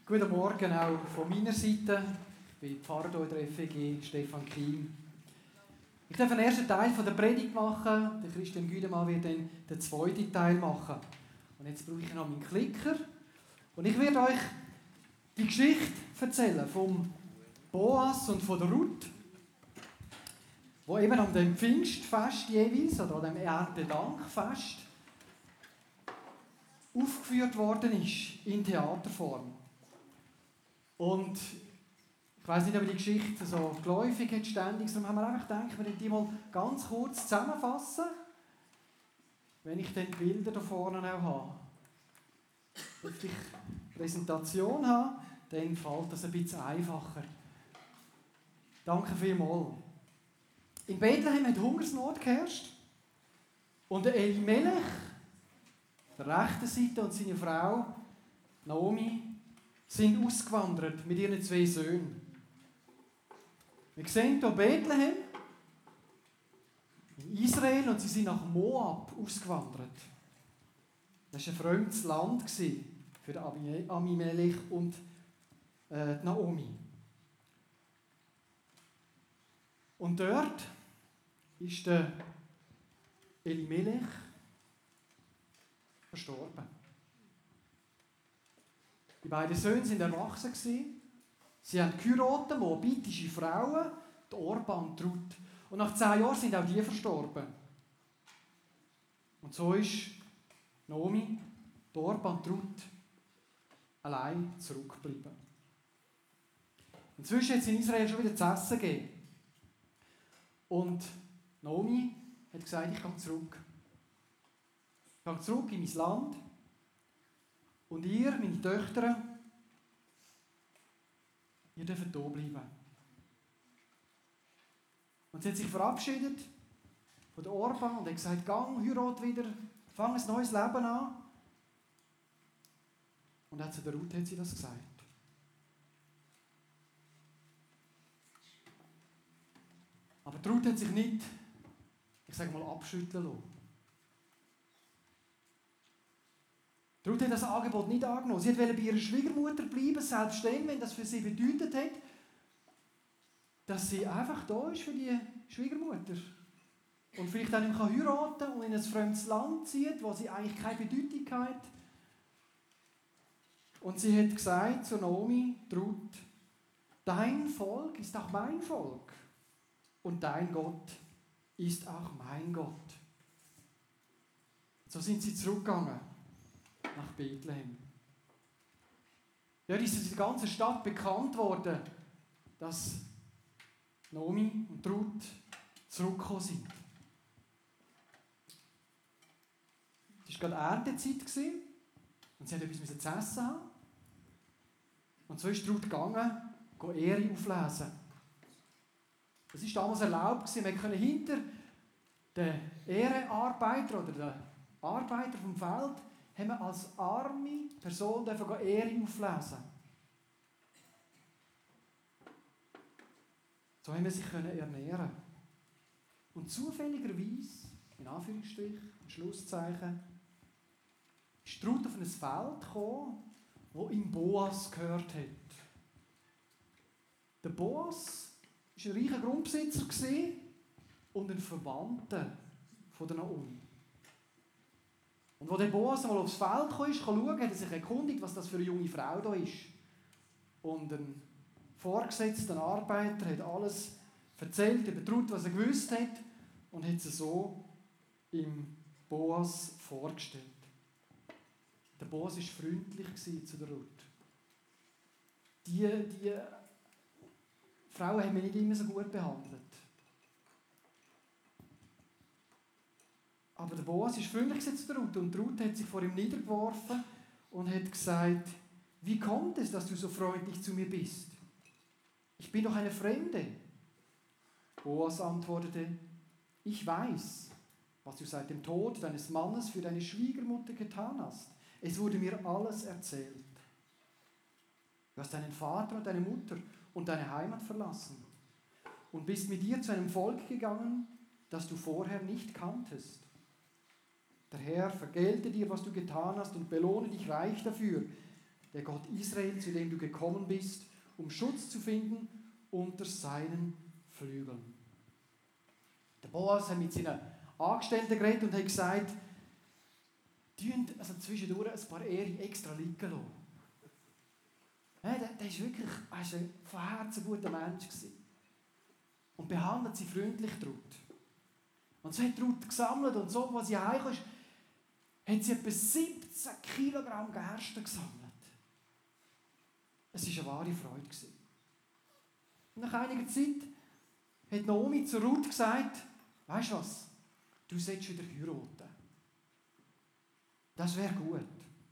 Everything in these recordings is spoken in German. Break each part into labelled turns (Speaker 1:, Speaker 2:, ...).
Speaker 1: Guten Morgen auch von meiner Seite. Ich bin Pfarrer hier in der FEG, Stefan Kien. Ich darf den ersten Teil der Predigt machen. Der Christian Güdemann wird dann den zweiten Teil machen. Und jetzt brauche ich noch meinen Klicker. Und ich werde euch die Geschichte erzählen vom Boas und von der Ruth, wo eben an dem Pfingstfest jeweils, oder an dem Erntedankfest, aufgeführt worden ist in Theaterform. Und ich weiss nicht, ob die Geschichte so geläufig hat, ständig, sondern haben wir einfach gedacht, wir die mal ganz kurz zusammenfassen, wenn ich dann die Bilder da vorne auch habe. Wenn ich eine Präsentation habe, dann fällt das ein bisschen einfacher. Danke vielmals. In Bethlehem hat Hungersnot geherrscht und der Elimelech, der rechten Seite, und seine Frau Naomi sind ausgewandert mit ihren 2 Söhnen. Wir sehen hier Bethlehem in Israel und sie sind nach Moab ausgewandert. Das war ein fremdes Land für Abimelech und Naomi. Und dort ist der Elimelech verstorben. Die beiden Söhne waren erwachsen. Sie haben geheiratet, moabitische Frauen, die Orpa und die Ruth. Und nach 10 Jahren sind auch die verstorben. Und so ist Naomi, die Orpa und die Ruth allein zurückgeblieben. Inzwischen hat es in Israel schon wieder zu essen gegeben. Und Naomi hat gesagt, ich gehe zurück. Ich gehe zurück in mein Land. Und ihr, meine Töchter, ihr dürft hier bleiben. Und sie hat sich verabschiedet von der Orpa und hat gesagt, gang, heirat wieder, fang ein neues Leben an. Und auch zu der Ruth hat sie das gesagt. Aber die Ruth hat sich nicht, ich sage mal, abschütteln lassen. Die Ruth hat das Angebot nicht angenommen. Sie wollte bei ihrer Schwiegermutter bleiben, selbst dann, wenn das für sie bedeutet hat, dass sie einfach da ist für die Schwiegermutter. Und vielleicht auch nicht mehr heiraten kann und in ein fremdes Land zieht, wo sie eigentlich keine Bedeutung hat. Und sie hat gesagt zu Naomi, Ruth, dein Volk ist auch mein Volk und dein Gott ist auch mein Gott. So sind sie zurückgegangen nach Bethlehem. Dort ist es in der ganzen Stadt bekannt worden, dass Naomi und Ruth zurückgekommen sind. Es war gerade Erntezeit und sie hatten etwas zu essen haben. Und so ist Ruth gegangen, Ehre auflesen. Das war damals erlaubt. Man konnte hinter den Ehrenarbeiter oder den Arbeiter vom Feld haben wir als arme Person Ehre auflesen. So haben wir sich ernähren. Und zufälligerweise, in Anführungsstrich, Schlusszeichen, ist Ruth auf ein Feld gekommen, wo ihm Boas gehört hat. Der Boas war ein reicher Grundbesitzer und ein Verwandter von der Naomi. Und als der Boas mal aufs Feld kam, schauen, hat er sich erkundigt, was das für eine junge Frau da ist. Und ein vorgesetzter Arbeiter hat alles erzählt, über Ruth, was er gewusst hat, und hat sie so im Boas vorgestellt. Der Boas war freundlich zu der Ruth. Die Frauen haben mich nicht immer so gut behandelt. Aber der Boas war freundlich zu der Ruth und Ruth hat sich vor ihm niedergeworfen und hat gesagt, wie kommt es, dass du so freundlich zu mir bist? Ich bin doch eine Fremde. Boas antwortete, ich weiß, was du seit dem Tod deines Mannes für deine Schwiegermutter getan hast. Es wurde mir alles erzählt. Du hast deinen Vater und deine Mutter und deine Heimat verlassen und bist mit ihr zu einem Volk gegangen, das du vorher nicht kanntest. Der Herr vergelte dir, was du getan hast und belohne dich reich dafür. der Gott Israel, zu dem du gekommen bist, um Schutz zu finden unter seinen Flügeln. Der Boas hat mit seinen Angestellten geredet und hat gesagt, also zwischendurch ein paar Ehre extra liegen lassen. Ja, der war wirklich ein von Herzen guter Mensch gewesen. Und behandelt sie freundlich, Ruth. Und so hat Ruth gesammelt und so, als sie heimkam, hat sie etwa 17 Kilogramm Gerste gesammelt. Es war eine wahre Freude. Und nach einiger Zeit hat Naomi zu Ruth gesagt, weisst du was, du solltest wieder heiraten. Das wäre gut.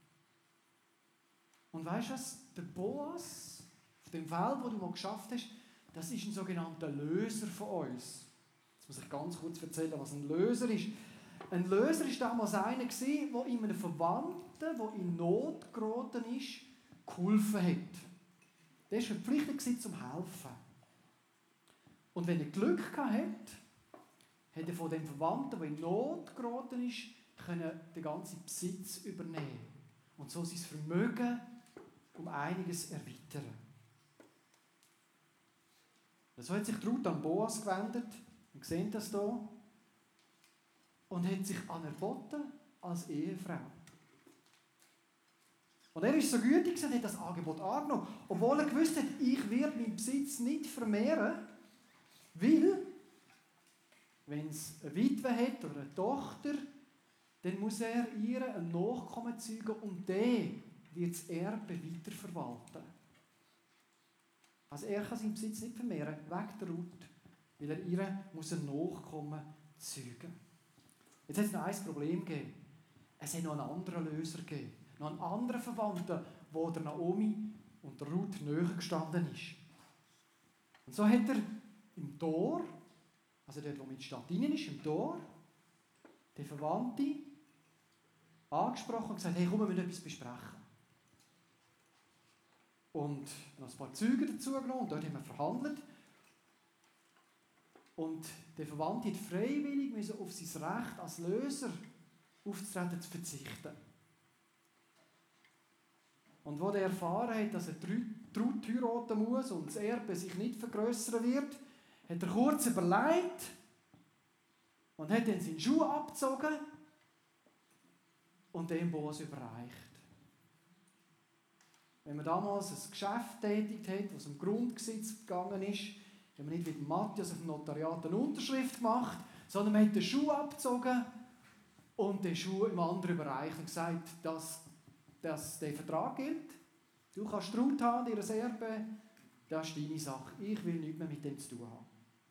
Speaker 1: Und weisst du was, der Boas, auf dem Feld, wo du mal geschafft hast, das ist ein sogenannter Löser von uns. Jetzt muss ich ganz kurz erzählen, was ein Löser ist. Ein Löser war damals einer, der in einem Verwandten, der in Not geraten ist, geholfen hat. Der war verpflichtet zum Helfen. Und wenn er Glück hatte, hat er von dem Verwandten, der in Not geraten ist, den ganzen Besitz übernehmen und so sein Vermögen um einiges erweitern. So hat sich Ruth an Boas gewendet, wir sehen das hier, und hat sich anerboten als Ehefrau. Und er ist so gütig und hat das Angebot angenommen, obwohl er gewusst hat, ich werde meinen Besitz nicht vermehren, weil, wenn es eine Witwe hat oder eine Tochter, dann muss er ihr ein Nachkommen zeugen und der wird das Erbe weiterverwalten. Also er kann seinen Besitz nicht vermehren, wegen der Ruth, weil er ihr muss ein Nachkommen zeugen. Jetzt hat es noch ein Problem gegeben. Es hat noch einen anderen Löser gegeben. Noch einen anderen Verwandten, der der Naomi und der Ruth näher gestanden ist. Und so hat er im Tor, also dort, wo mit die Stadt rein ist, im Tor, den Verwandten angesprochen und gesagt, hey, komm, wir müssen etwas besprechen. Und noch ein paar Zeugen dazu genommen und dort haben wir verhandelt. Und der Verwandte hat freiwillig auf sein Recht als Löser aufzutreten zu verzichten. Und als er erfahren hat, dass er die Ruth heiraten muss und das Erbe sich nicht vergrössern wird, hat er kurz überlegt und hat dann seinen Schuh abgezogen und dem Boas überreicht. Wenn man damals ein Geschäft tätigt hat, was um Grundbesitz gegangen ist, wenn man nicht wie Matthias auf dem Notariat eine Unterschrift gemacht, sondern man hat den Schuh abgezogen und den Schuh im anderen überreicht und gesagt, dass der Vertrag gilt. Du kannst Ruth haben, ihr Erbe, das ist deine Sache. Ich will nichts mehr mit dem zu tun haben.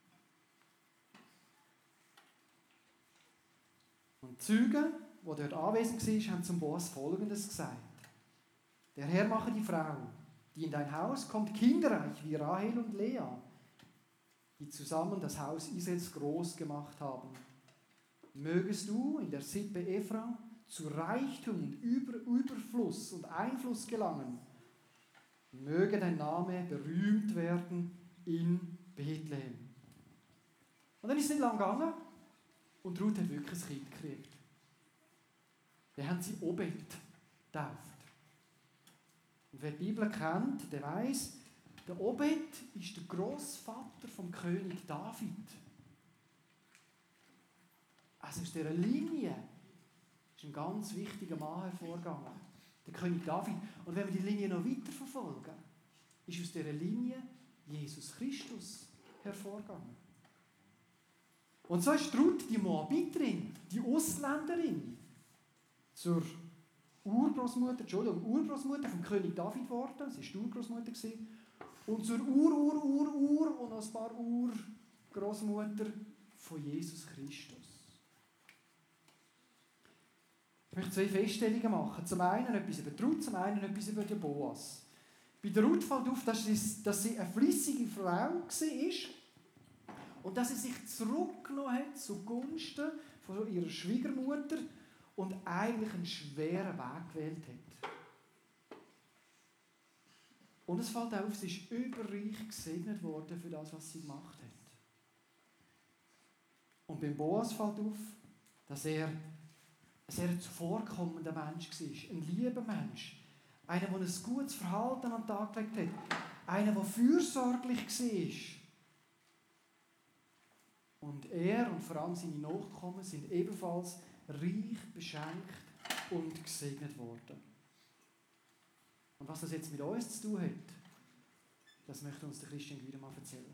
Speaker 1: Und die Zeugen, die dort anwesend waren, haben zum Boas Folgendes gesagt. Der Herr mache die Frau, die in dein Haus kommt, kinderreich wie Rahel und Lea, die zusammen das Haus Israels groß gemacht haben. Mögest du in der Sippe Ephraim zu Reichtum und Überfluss und Einfluss gelangen. Möge dein Name berühmt werden in Bethlehem. Und dann ist es nicht lang gegangen und Ruth hat wirklich ein Kind gekriegt. Den haben sie Obed getauft. Und wer die Bibel kennt, der weiss, der Obed ist der Grossvater vom König David. Also aus dieser Linie ist ein ganz wichtiger Mann hervorgegangen, der König David. Und wenn wir die Linie noch weiter verfolgen, ist aus dieser Linie Jesus Christus hervorgegangen. Und so ist Ruth, die Moabiterin, die Ausländerin, zur Urgroßmutter vom König David geworden. Sie war die Urgroßmutter. Und zur und noch ein paar Urgroßmutter von Jesus Christus. Ich möchte zwei Feststellungen machen. Zum einen etwas über die Ruth, zum einen etwas über den Boas. Bei der Ruth fällt auf, dass sie eine flüssige Frau war und dass sie sich zurückgenommen hat zugunsten von ihrer Schwiegermutter und eigentlich einen schweren Weg gewählt hat. Und es fällt auf, sie ist überreich gesegnet worden für das, was sie gemacht hat. Und beim Boas fällt auf, dass er ein sehr zuvorkommender Mensch war, ein lieber Mensch, Einer, der ein gutes Verhalten an den Tag gelegt hat. Einer, der fürsorglich war. Und er und vor allem seine Nachkommen sind ebenfalls reich beschenkt und gesegnet worden. Und was das jetzt mit uns zu tun hat, das möchte uns der Christian wieder mal erzählen.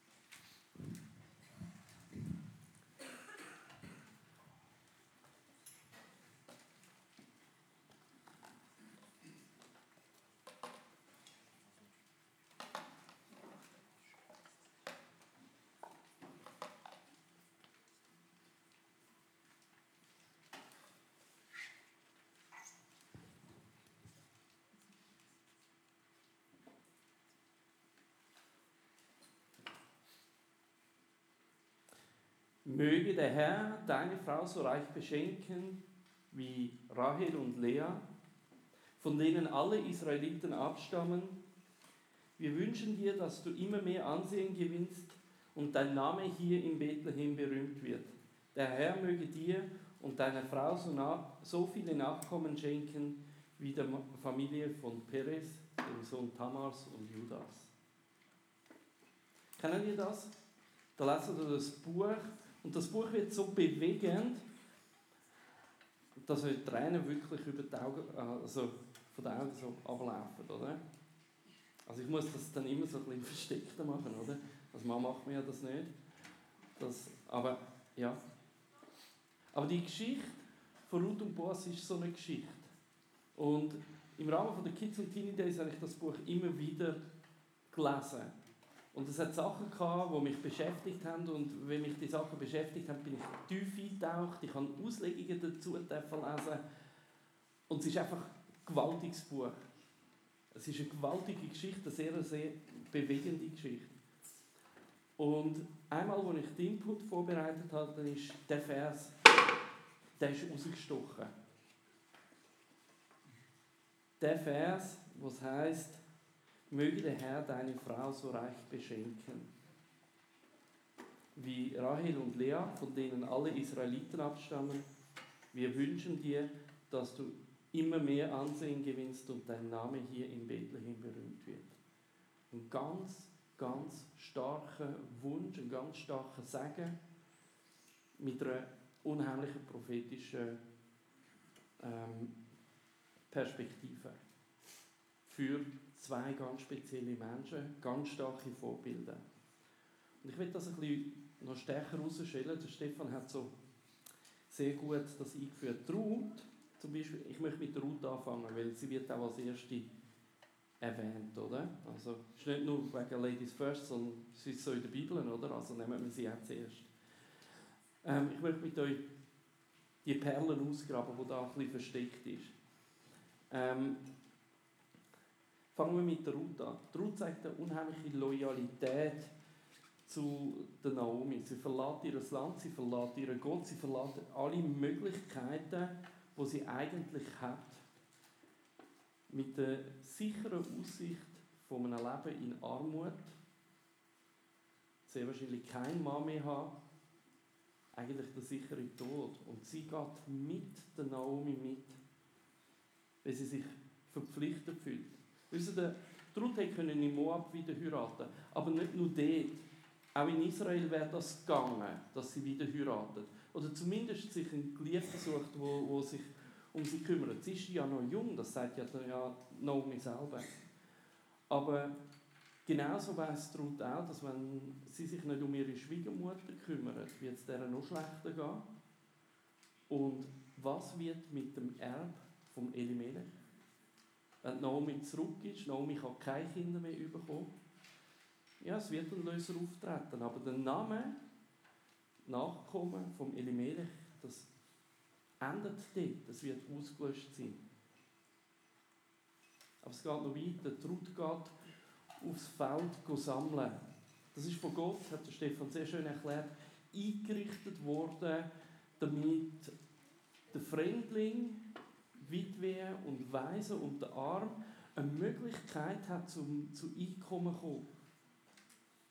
Speaker 2: Möge der Herr deine Frau so reich beschenken wie Rahel und Lea, von denen alle Israeliten abstammen. Wir wünschen dir, dass du immer mehr Ansehen gewinnst und dein Name hier in Bethlehem berühmt wird. Der Herr möge dir und deiner Frau so viele Nachkommen schenken wie der Familie von Perez, dem Sohn Tamars und Judas. Kennen ihr das? Da lesen wir das Buch. Und das Buch wird so bewegend, dass die Tränen wirklich über die Augen, also von den Augen so ablaufen, oder? Also ich muss das dann immer so ein bisschen versteckter machen, oder? Als Mann macht man ja das nicht. Aber ja. Aber die Geschichte von Ruth und Boas ist so eine Geschichte. Und im Rahmen von der Kids und Teenie Days habe ich das Buch immer wieder gelesen. Und es hat Sachen gehabt, die mich beschäftigt haben. Und wenn mich die Sachen beschäftigt haben, bin ich tief eingetaucht. Ich habe Auslegungen dazu lesen. Und es ist einfach ein gewaltiges Buch. Es ist eine gewaltige Geschichte, eine sehr, sehr bewegende Geschichte. Und einmal, als ich den Input vorbereitet habe, dann ist der Vers, der ist rausgestochen. Der Vers, was heisst, möge der Herr deine Frau so reich beschenken, wie Rahel und Lea, von denen alle Israeliten abstammen. Wir wünschen dir, dass du immer mehr Ansehen gewinnst und dein Name hier in Bethlehem berühmt wird. Ein ganz, ganz starker Wunsch, ein ganz starker Segen mit einer unheimlichen prophetischen Perspektive für zwei ganz spezielle Menschen, ganz starke Vorbilder. Und ich will das ein bisschen noch stärker herausstellen. Der Stefan hat so sehr gut das eingeführt. Ruth, zum Beispiel, ich möchte mit der Ruth anfangen, weil sie wird auch als erste erwähnt, oder? Also, es ist nicht nur wegen Ladies First, sondern es ist so in der Bibel, oder? Also nehmen wir sie auch zuerst. Ich möchte mit euch die Perlen ausgraben, die da ein bisschen versteckt ist. Fangen wir mit der Ruth an. Die Ruth zeigt eine unheimliche Loyalität zu der Naomi. Sie verlässt ihr Land, sie verlässt ihren Gott, sie verlässt alle Möglichkeiten, die sie eigentlich hat. Mit der sicheren Aussicht von einem Leben in Armut, sehr wahrscheinlich keinen Mann mehr haben, eigentlich der sichere Tod. Und sie geht mit der Naomi mit, weil sie sich verpflichtet fühlt. Wisst ihr, die Ruth hätte in Moab wieder heiraten, aber nicht nur dort. Auch in Israel wäre das gegangen, dass sie wieder heiratet. Oder zumindest sich einen Geliebten sucht, der sich um sie kümmert. Sie ist ja noch jung, das sagt ja Naomi selber. Aber genauso weiss Ruth auch, dass wenn sie sich nicht um ihre Schwiegermutter kümmert, wird es der noch schlechter gehen. Und was wird mit dem Erbe vom Elimelech? Wenn Naomi zurück ist, Naomi kann keine Kinder mehr bekommen. Ja, es wird ein Löser auftreten, aber der Name Nachkommen vom Elimelech, das endet dort, das wird ausgelöscht sein. Aber es geht noch weiter. Die Ruth geht aufs Feld sammeln. Das ist von Gott, hat der Stefan sehr schön erklärt, eingerichtet worden, damit der Fremdling, Witwe und Waise und der Arm eine Möglichkeit hat, zu Einkommen zu kommen.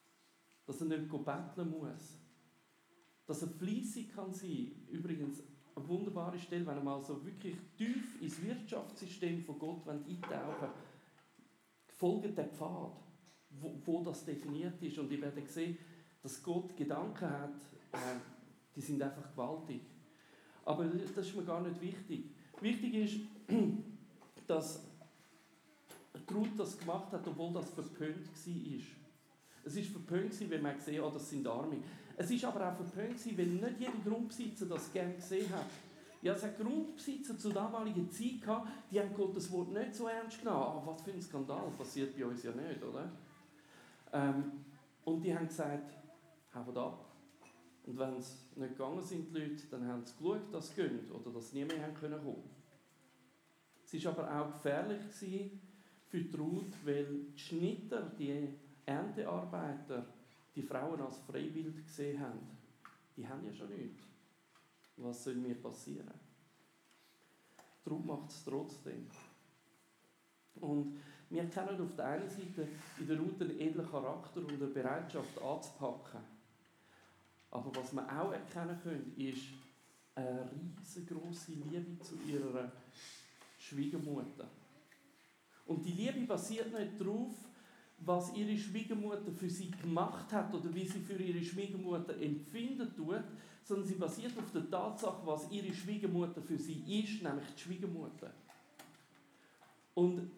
Speaker 2: Dass er nicht betteln muss. Dass er fleissig kann sein. Übrigens, eine wunderbare Stelle, wenn ihr mal so wirklich tief ins Wirtschaftssystem von Gott eintauchen wollt. Folgt dem Pfad, wo das definiert ist. Und ihr werdet sehen, dass Gott Gedanken hat, die sind einfach gewaltig. Aber das ist mir gar nicht wichtig. Wichtig ist, dass Ruth das gemacht hat, obwohl das verpönt war. Es war verpönt, weil man gesehen hat, das sind Arme. Es war aber auch verpönt, weil nicht jeder Grundbesitzer das gerne gesehen hat. Ja, es hat Grundbesitzer zur damaligen Zeit gehabt, die haben Gottes Wort nicht so ernst genommen. Was für ein Skandal, passiert bei uns ja nicht, oder? Und die haben gesagt, haut ab. Und wenn es nicht gegangen sind, die Leute, dann haben sie geschaut, dass es geht oder dass nie mehr kommen können. Es war aber auch gefährlich für die Ruth, weil die Schnitter, die Erntearbeiter, die Frauen als freiwillig gesehen haben. Die haben ja schon nichts. Was soll mir passieren? Die Ruth macht es trotzdem. Und wir kennen auf der einen Seite in der Ruth einen edlen Charakter und eine Bereitschaft anzupacken. Aber was wir auch erkennen können, ist eine riesengroße Liebe zu ihrer Schwiegermutter. Und die Liebe basiert nicht darauf, was ihre Schwiegermutter für sie gemacht hat oder wie sie für ihre Schwiegermutter empfinden tut, sondern sie basiert auf der Tatsache, was ihre Schwiegermutter für sie ist, nämlich die Schwiegermutter. Und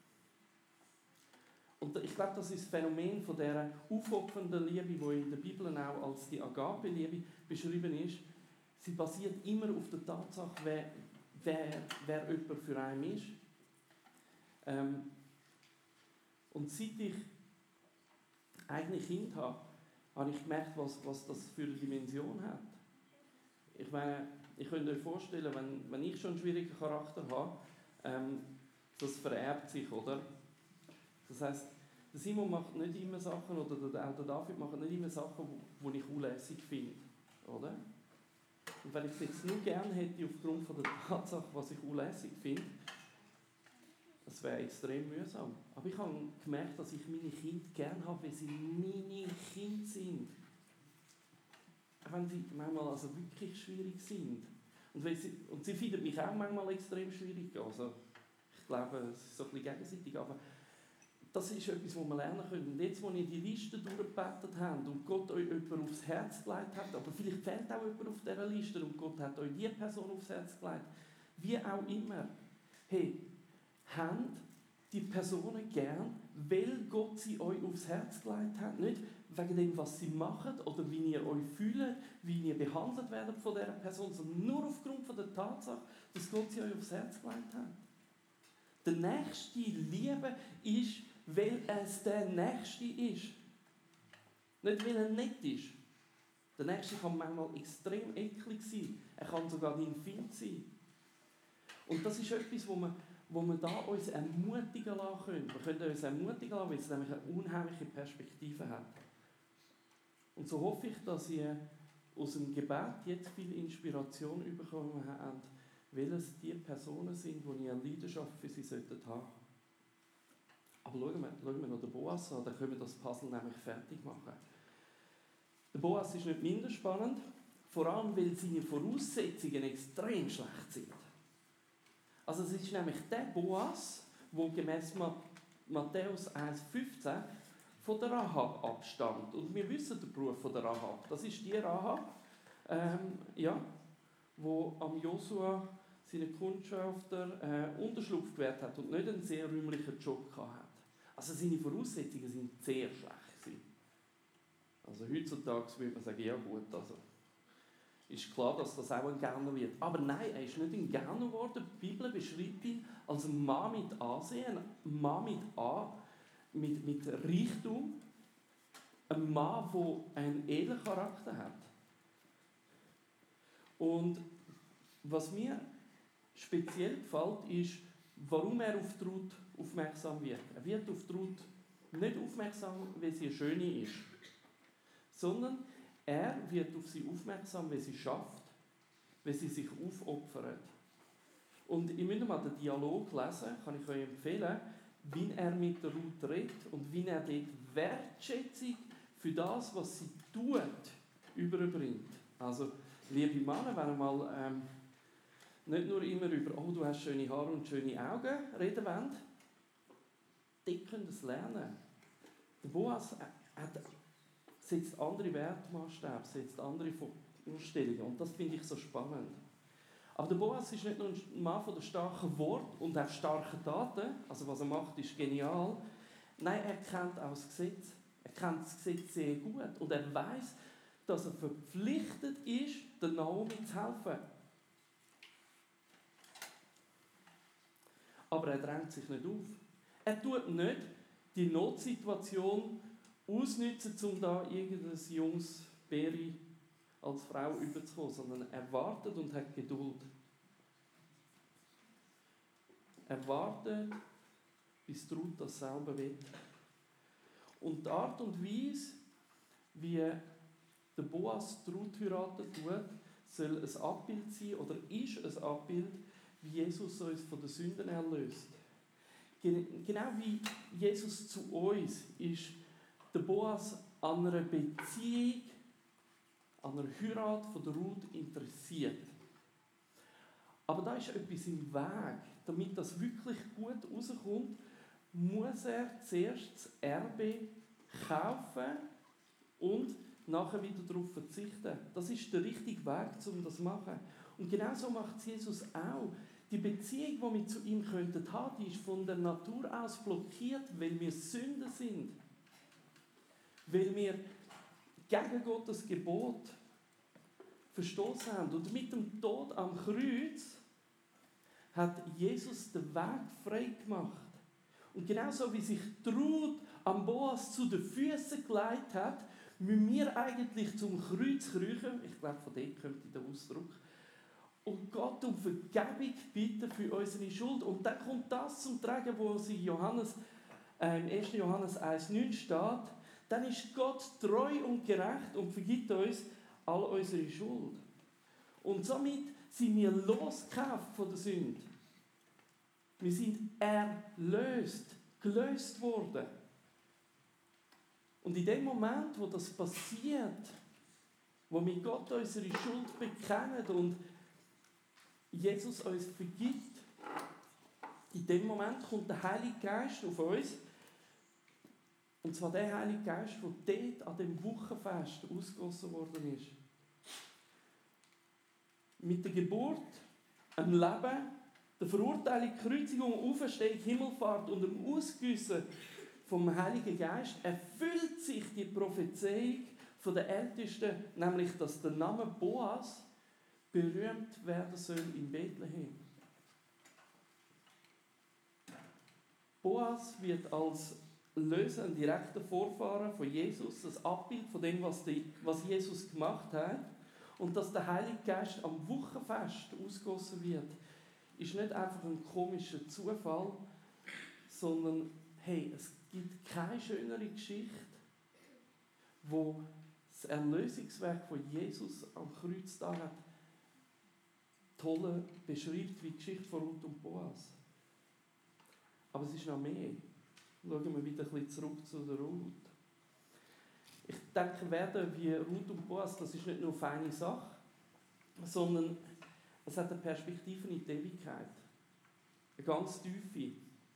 Speaker 2: ich glaube, das ist das Phänomen von dieser aufopfernden Liebe, die in der Bibel auch als die Agape-Liebe beschrieben ist. Sie basiert immer auf der Tatsache, wer jemand für einen ist. Und seit ich eigentlich Kind habe ich gemerkt, was das für eine Dimension hat. Ich meine, ihr könnt euch vorstellen, wenn ich schon einen schwierigen Charakter habe, das vererbt sich, oder? Das heisst, der Simon macht nicht immer Sachen, oder auch der David macht nicht immer Sachen, die ich unlässig finde, oder? Und wenn ich es jetzt nur gerne hätte, aufgrund von der Tatsache, was ich unlässig finde, das wäre extrem mühsam. Aber ich habe gemerkt, dass ich meine Kinder gerne habe, weil sie meine Kinder sind. Auch wenn sie manchmal also wirklich schwierig sind. Und sie finden mich auch manchmal extrem schwierig. Also, ich glaube, es ist so ein bisschen gegenseitig. Aber das ist etwas, was wir lernen können. Und jetzt, wo ihr die Liste durchgebetet habt und Gott euch jemand aufs Herz gelegt hat, aber vielleicht fehlt auch jemand auf dieser Liste und Gott hat euch die Person aufs Herz gelegt, wie auch immer, hey, habt die Personen gern, weil Gott sie euch aufs Herz gelegt hat. Nicht wegen dem, was sie machen oder wie ihr euch fühlt, wie ihr behandelt werdet von dieser Person, sondern nur aufgrund von der Tatsache, dass Gott sie euch aufs Herz gelegt hat. Der Nächste Liebe ist, weil es der Nächste ist. Nicht, weil er nett ist. Der Nächste kann manchmal extrem eklig sein. Er kann sogar dein Feind sein. Und das ist etwas, wo wir da uns ermutigen lassen können. Wir können uns ermutigen lassen, weil es nämlich eine unheimliche Perspektive hat. Und so hoffe ich, dass ihr aus dem Gebet jetzt viel Inspiration bekommen habt, welches die Personen sind, die ihr Leidenschaft für sie haben solltet. Aber schauen wir noch den Boas an, dann können wir das Puzzle nämlich fertig machen. Der Boas ist nicht minder spannend, vor allem weil seine Voraussetzungen extrem schlecht sind. Also es ist nämlich der Boas, der gemäss Matthäus 1,15 von der Rahab abstammt. Und wir wissen den Beruf von der Rahab. Das ist die Rahab, wo am Josua seinen Kundschafter Unterschlupf gewährt hat und nicht einen sehr rühmlichen Job hatte. Also seine Voraussetzungen sind sehr schlecht. Also heutzutage würde man sagen, ja gut, also ist klar, dass das auch ein Gärtner wird. Aber nein, er ist nicht ein Gärtner geworden. Die Bibel beschreibt ihn als ein Mann mit Ansehen, ein Mann mit Reichtum, ein Mann, der einen edlen Charakter hat. Und was mir speziell gefällt, ist, warum er auf die Ruth aufmerksam wird. Er wird auf die Ruth nicht aufmerksam, weil sie eine Schöne ist, sondern er wird auf sie aufmerksam, weil sie schafft, weil sie sich aufopfert. Und ihr müsst mal den Dialog lesen, kann ich euch empfehlen, wie er mit der Ruth redet und wie er dort Wertschätzung für das, was sie tut, überbringt. Also, liebe Männer, wenn ihr mal nicht nur immer über «Oh, du hast schöne Haare und schöne Augen» reden wollen. Die können es lernen. Der Boas setzt andere Wertmaßstäbe, setzt andere Vorstellungen. Und das finde ich so spannend. Aber der Boas ist nicht nur ein Mann von den starken Worten und auch starken Taten. Also was er macht, ist genial. Nein, er kennt auch das Gesetz. Er kennt das Gesetz sehr gut. Und er weiß, dass er verpflichtet ist, der Naomi zu helfen. Aber er drängt sich nicht auf. Er tut nicht die Notsituation ausnutzen, um da irgendein junges Bäri als Frau überzukommen, sondern er wartet und hat Geduld. Er wartet, bis die Ruth das selber will. Und die Art und Weise, wie der Boas die Ruth heiraten tut, soll ein Abbild sein oder ist ein Abbild, wie Jesus uns von den Sünden erlöst. Genau wie Jesus zu uns ist der Boas an einer Beziehung, an einer Heirat von der Ruth interessiert. Aber da ist etwas im Weg. Damit das wirklich gut rauskommt, muss er zuerst das Erbe kaufen und nachher wieder darauf verzichten. Das ist der richtige Weg, um das zu machen. Und genau so macht es Jesus auch. Die Beziehung, die wir zu ihm haben könnten, die ist von der Natur aus blockiert, weil wir Sünder sind. Weil wir gegen Gottes Gebot verstoßen haben. Und mit dem Tod am Kreuz hat Jesus den Weg frei gemacht. Und genauso wie sich die Ruth am Boas zu den Füßen gelegt hat, müssen wir eigentlich zum Kreuz kriechen. Ich glaube, von dort kommt der Ausdruck. Und Gott um Vergebung bitten für unsere Schuld. Und dann kommt das zum Tragen, wo sie im 1. Johannes 1,9 steht. Dann ist Gott treu und gerecht und vergibt uns all unsere Schuld. Und somit sind wir losgekauft von der Sünde. Wir sind erlöst, gelöst worden. Und in dem Moment, wo das passiert, wo wir Gott unsere Schuld bekennen und Jesus uns vergibt, in dem Moment kommt der Heilige Geist auf uns. Und zwar der Heilige Geist, der dort an dem Wochenfest ausgegossen worden ist. Mit der Geburt, dem Leben, der Verurteilung, Kreuzigung, Auferstehung, Himmelfahrt und dem Ausgießen vom Heiligen Geist erfüllt sich die Prophezeiung von den Ältesten, nämlich, dass der Name Boas berühmt werden soll in Bethlehem. Boas wird als Löser, ein direkter Vorfahre von Jesus, das Abbild von dem, was Jesus gemacht hat. Und dass der Heilige Geist am Wochenfest ausgegossen wird, ist nicht einfach ein komischer Zufall, sondern hey, es gibt keine schönere Geschichte, wo das Erlösungswerk von Jesus am Kreuz da hat, toll beschreibt wie die Geschichte von Ruth und Boas. Aber es ist noch mehr. Schauen wir wieder ein bisschen zurück zu der Ruth. Ich denke, werden wie Ruth und Boas, das ist nicht nur eine feine Sache, sondern es hat eine Perspektive in die Ewigkeit. Eine ganz tiefe. Die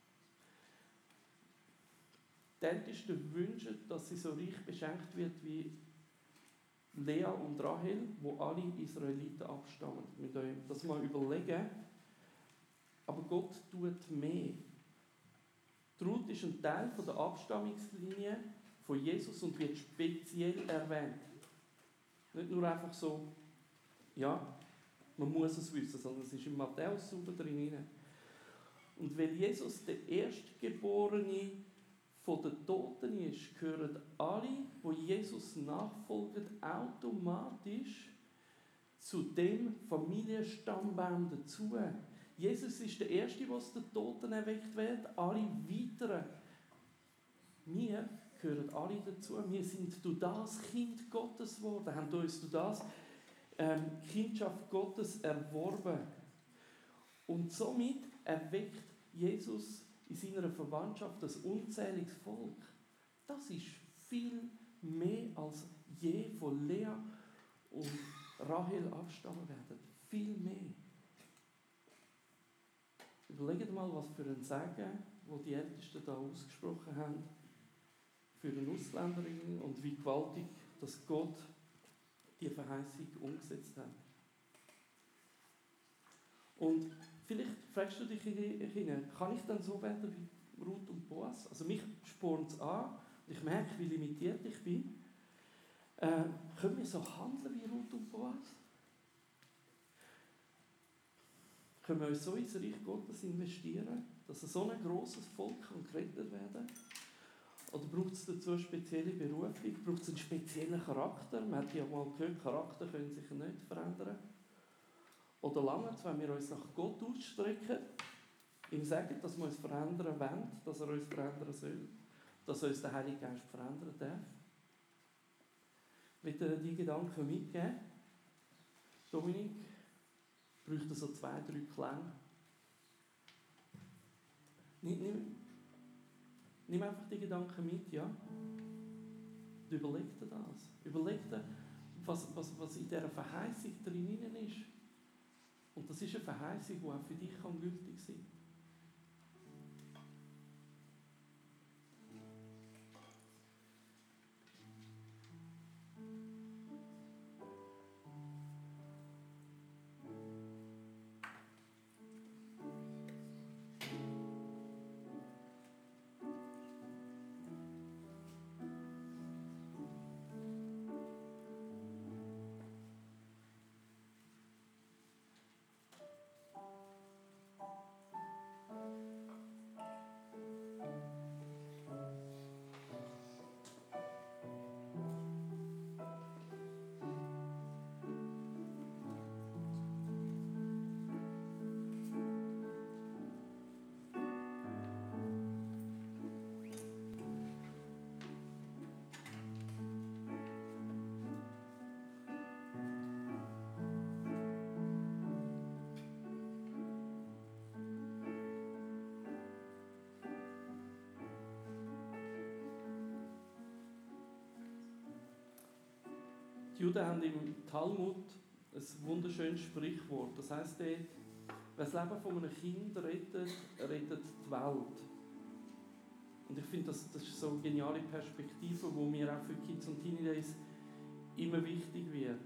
Speaker 2: Ältesten wünschen, dass sie so reich beschenkt wird wie Lea und Rahel, wo alle Israeliten abstammen. Wir müssen das mal überlegen. Aber Gott tut mehr. Die Ruth ist ein Teil von der Abstammungslinie von Jesus und wird speziell erwähnt. Nicht nur einfach so, ja, man muss es wissen, sondern es ist in Matthäus super drin. Und weil Jesus der Erstgeborene von den Toten ist, gehören alle, die Jesus nachfolgen, automatisch zu dem Familienstammbaum dazu. Jesus ist der Erste, der aus den Toten erweckt wird. Alle weiteren, wir gehören alle dazu. Wir sind durch das Kind Gottes geworden, haben uns durch das Kindschaft Gottes erworben. Und somit erweckt Jesus in seiner Verwandtschaft das unzähliges Volk. Das ist viel mehr als je von Lea und Rahel abstammen werden. Viel mehr. Überlegt mal, was für ein Segen, wo die Ältesten da ausgesprochen haben, für eine Ausländerin und wie gewaltig, dass Gott die Verheißung umgesetzt hat. Und vielleicht fragst du dich hinein, kann ich dann so werden wie Ruth und Boas? Also mich spornt es an und ich merke, wie limitiert ich bin. Können wir so handeln wie Ruth und Boas? Können wir uns so ins Reich Gottes investieren, dass so ein grosses Volk gerettet werden kann? Oder braucht es dazu eine spezielle Berufung? Braucht es einen speziellen Charakter? Man hat ja mal gehört, Charakter können sich nicht verändern. Oder lange, wenn wir uns nach Gott ausstrecken, ihm sagen, dass wir uns verändern wollen, dass er uns verändern soll, dass uns der Heilige Geist verändern darf. Ich will dir diese Gedanken mitgeben. Dominik, bräuchte so 2, 3 Klänge. Nimm einfach die Gedanken mit, ja? Und überleg dir das. Überleg dir, was in dieser Verheißung drin ist. Und das ist eine Verheißung, die auch für dich gültig sein kann. Die Juden haben im Talmud ein wunderschönes Sprichwort. Das heisst dort, wer das Leben von einem Kind rettet, rettet die Welt. Und ich finde, das ist so eine geniale Perspektive, die mir auch für Kids und Teenie Days immer wichtig wird.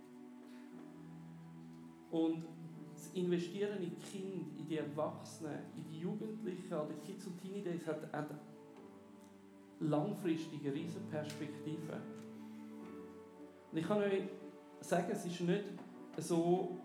Speaker 2: Und das Investieren in die Kinder, in die Erwachsenen, in die Jugendlichen, an den Kids und Teenie Days hat langfristige riesige Perspektive. Und ich kann euch sagen, es ist nicht so,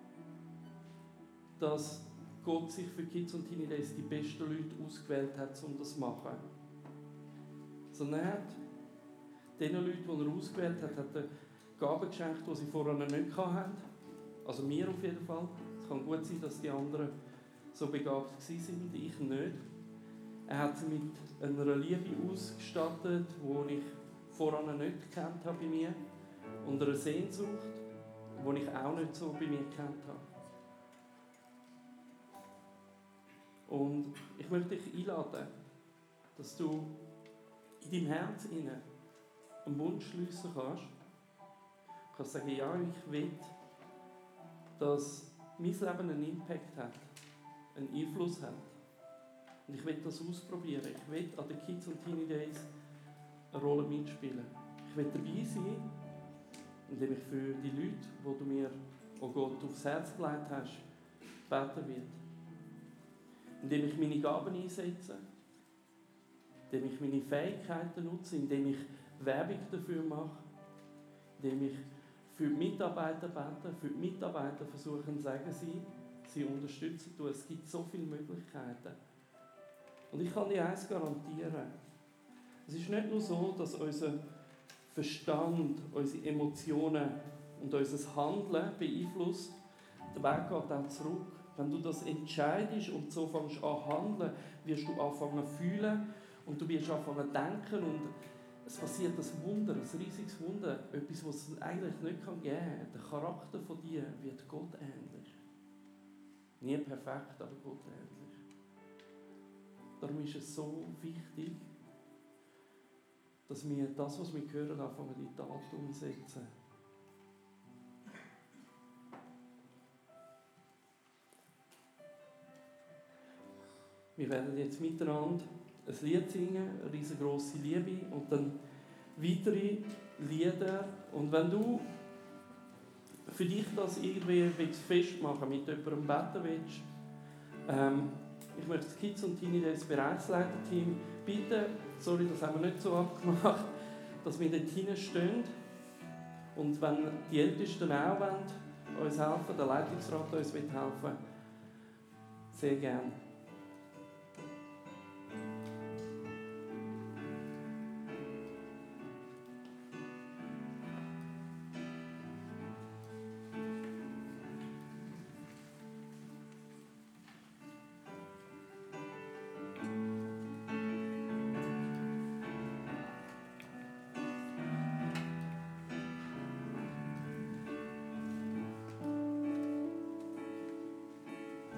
Speaker 2: dass Gott sich für Kids und Teenie Days die besten Leute ausgewählt hat, um das zu machen. Sondern er hat den Leuten, die er ausgewählt hat, Gaben geschenkt, die sie vorher nicht hatten. Also mir auf jeden Fall. Es kann gut sein, dass die anderen so begabt waren, ich nicht. Er hat sie mit einer Liebe ausgestattet, die ich vorher nicht gekannt habe bei mir. Und einer Sehnsucht, die ich auch nicht so bei mir gekannt habe. Und ich möchte dich einladen, dass du in deinem Herz einen Wunsch schliessen kannst. Du kannst sagen, ja, ich will, dass mein Leben einen Impact hat, einen Einfluss hat. Und ich will das ausprobieren. Ich will an den Kids und Teenie Days eine Rolle mitspielen. Ich will dabei sein, indem ich für die Leute, die du mir, oh Gott, aufs Herz gelegt hast, beten werde. Indem ich meine Gaben einsetze, indem ich meine Fähigkeiten nutze, indem ich Werbung dafür mache, indem ich für die Mitarbeiter bete, für die Mitarbeiter versuchen zu sagen, sie unterstützen. Es gibt so viele Möglichkeiten. Und ich kann dir eines garantieren. Es ist nicht nur so, dass unser Verstand, unsere Emotionen und unser Handeln beeinflusst. Der Weg geht auch zurück. Wenn du das entscheidest und so fängst an handeln, wirst du anfangen zu fühlen und du wirst anfangen zu denken und es passiert ein Wunder, ein riesiges Wunder, etwas, was es eigentlich nicht geben kann. Der Charakter von dir wird Gott ähnlich. Nie perfekt, aber Gott ähnlich. Darum ist es so wichtig, dass wir das, was wir hören, anfangen in die Tat umsetzen. Wir werden jetzt miteinander ein Lied singen, eine riesengroße Liebe und dann weitere Lieder. Und wenn du für dich das irgendwie festmachen mit jemandem beten willst, ich möchte das Kids und Teenie, das Bereichsleiterteam, bitten, sorry, das haben wir nicht so abgemacht, dass wir dort hinten stehen. Und wenn die Ältesten auch wollen, uns helfen, der Leitungsrat uns helfen will, sehr gerne.